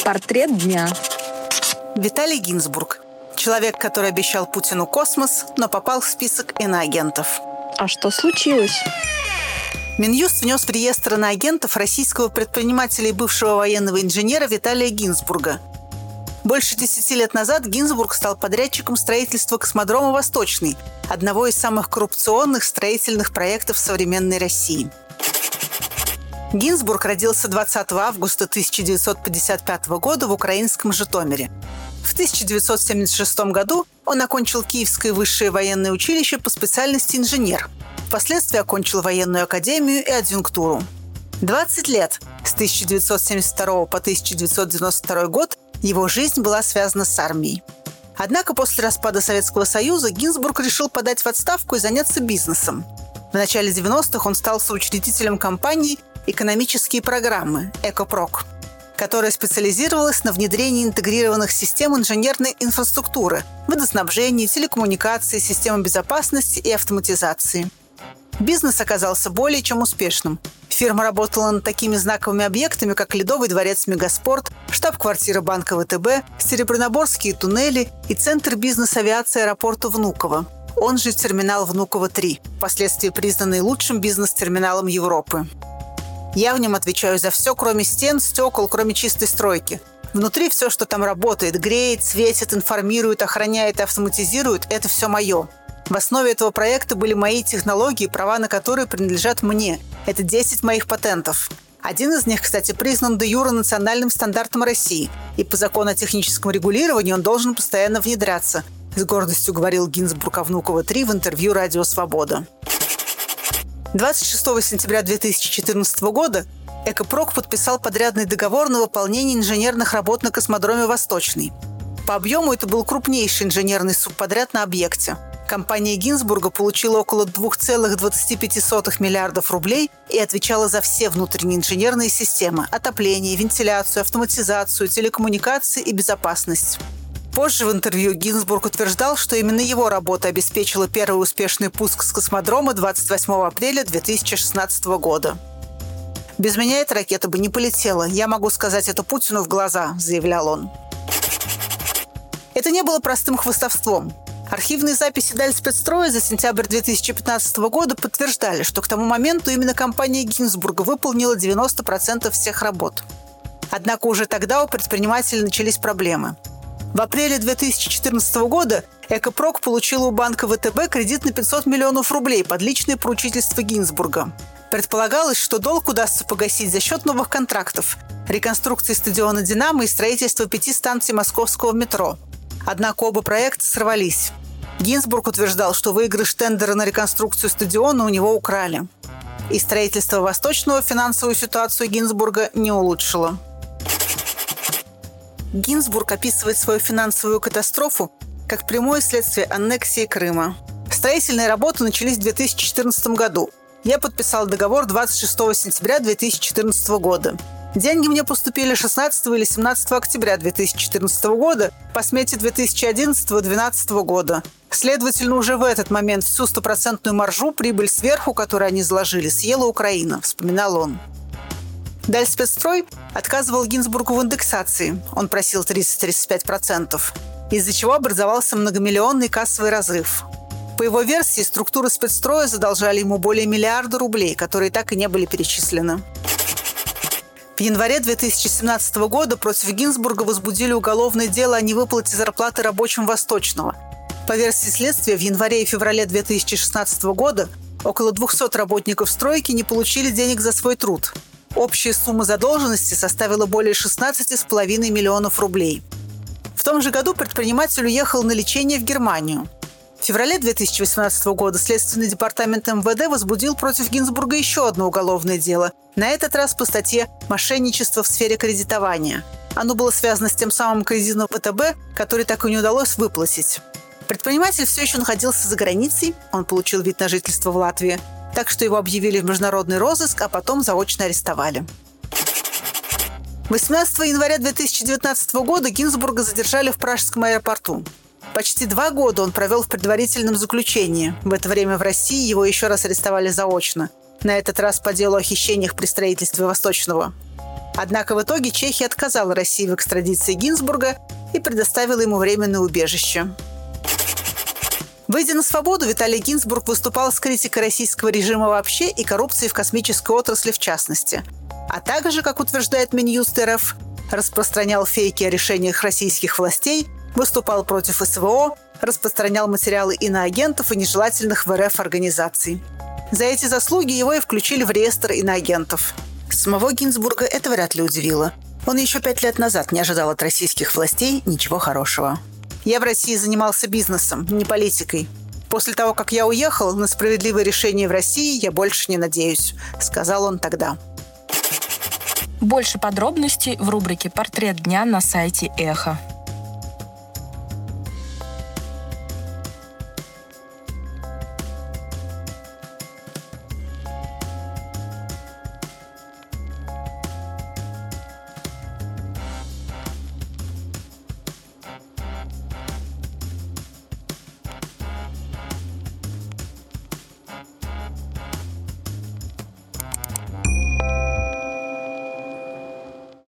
Портрет дня. Виталий Гинзбург. Человек, который обещал Путину космос, но попал в список иноагентов. А что случилось? Минюст внес в реестр иноагентов российского предпринимателя и бывшего военного инженера Виталия Гинзбурга. Больше 10 лет назад Гинзбург стал подрядчиком строительства космодрома «Восточный», одного из самых коррупционных строительных проектов современной России. Гинзбург родился 20 августа 1955 года в украинском Житомире. В 1976 году он окончил Киевское высшее военное училище по специальности инженер. Впоследствии окончил военную академию и адъюнктуру. 20 лет, с 1972 по 1992 год, его жизнь была связана с армией. Однако после распада Советского Союза Гинзбург решил подать в отставку и заняться бизнесом. В начале 90-х он стал соучредителем компании «Экономические программы» «Экопрок», которая специализировалась на внедрении интегрированных систем инженерной инфраструктуры, водоснабжения, телекоммуникации, системы безопасности и автоматизации. Бизнес оказался более чем успешным. Фирма работала над такими знаковыми объектами, как Ледовый дворец «Мегаспорт», штаб-квартира банка ВТБ, Серебряноборские туннели и центр бизнес-авиации аэропорта Внуково, он же терминал Внуково-3, впоследствии признанный лучшим бизнес-терминалом Европы. Я в нем отвечаю за все, кроме стен, стекол, кроме чистой стройки. Внутри все, что там работает, греет, светит, информирует, охраняет и автоматизирует – это все мое. В основе этого проекта были мои технологии, права на которые принадлежат мне. Это 10 моих патентов. Один из них, кстати, признан де юре национальным стандартом России. И по закону о техническом регулировании он должен постоянно внедряться, с гордостью говорил Гинзбург о Внуково-3 в интервью «Радио Свобода». 26 сентября 2014 года «Экопрок» подписал подрядный договор на выполнение инженерных работ на космодроме «Восточный». По объему это был крупнейший инженерный субподряд на объекте. Компания Гинзбурга получила около 2,25 миллиардов рублей и отвечала за все внутренние инженерные системы – отопление, вентиляцию, автоматизацию, телекоммуникации и безопасность. Позже в интервью Гинзбург утверждал, что именно его работа обеспечила первый успешный пуск с космодрома 28 апреля 2016 года. «Без меня эта ракета бы не полетела. Я могу сказать это Путину в глаза», – заявлял он. Это не было простым хвастовством. Архивные записи Дальспецстроя за сентябрь 2015 года подтверждали, что к тому моменту именно компания Гинзбурга выполнила 90% всех работ. Однако уже тогда у предпринимателей начались проблемы. В апреле 2014 года «Экопрок» получила у банка ВТБ кредит на 500 миллионов рублей под личное поручительство Гинзбурга. Предполагалось, что долг удастся погасить за счет новых контрактов – реконструкции стадиона «Динамо» и строительства 5 станций московского метро. Однако оба проекта сорвались. Гинзбург утверждал, что выигрыш тендера на реконструкцию стадиона у него украли. И строительство «Восточного» финансовую ситуацию Гинзбурга не улучшило. Гинзбург описывает свою финансовую катастрофу как прямое следствие аннексии Крыма. Строительные работы начались в 2014 году. Я подписал договор 26 сентября 2014 года. Деньги мне поступили 16 или 17 октября 2014 года по смете 2011-2012 года. Следовательно, уже в этот момент всю 100% маржу, прибыль сверху, которую они заложили, съела Украина, вспоминал он. Дальспецстрой отказывал Гинзбургу в индексации. Он просил 30-35%, из-за чего образовался многомиллионный кассовый разрыв. По его версии, структуры спецстроя задолжали ему более миллиарда рублей, которые так и не были перечислены. В январе 2017 года против Гинзбурга возбудили уголовное дело о невыплате зарплаты рабочим «Восточного». По версии следствия, в январе и феврале 2016 года около 200 работников стройки не получили денег за свой труд. Общая сумма задолженности составила более 16,5 миллионов рублей. В том же году предприниматель уехал на лечение в Германию. В феврале 2018 года Следственный департамент МВД возбудил против Гинзбурга еще одно уголовное дело, на этот раз по статье «Мошенничество в сфере кредитования». Оно было связано с тем самым кредитом ВТБ, который так и не удалось выплатить. Предприниматель все еще находился за границей, он получил вид на жительство в Латвии, так что его объявили в международный розыск, а потом заочно арестовали. 18 января 2019 года Гинзбурга задержали в Пражском аэропорту. Почти 2 года он провел в предварительном заключении. В это время в России его еще раз арестовали заочно. На этот раз по делу о хищениях при строительстве «Восточного». Однако в итоге Чехия отказала России в экстрадиции Гинзбурга и предоставила ему временное убежище. Выйдя на свободу, Виталий Гинзбург выступал с критикой российского режима вообще и коррупции в космической отрасли в частности, а также, как утверждает Минюст РФ, распространял фейки о решениях российских властей, выступал против СВО, распространял материалы иноагентов и нежелательных в РФ организаций. За эти заслуги его и включили в реестр иноагентов. Самого Гинзбурга это вряд ли удивило. Он еще 5 лет назад не ожидал от российских властей ничего хорошего. «Я в России занимался бизнесом, не политикой. После того, как я уехал, на справедливое решение в России я больше не надеюсь», — сказал он тогда. Больше подробностей в рубрике «Портрет дня» на сайте Эхо.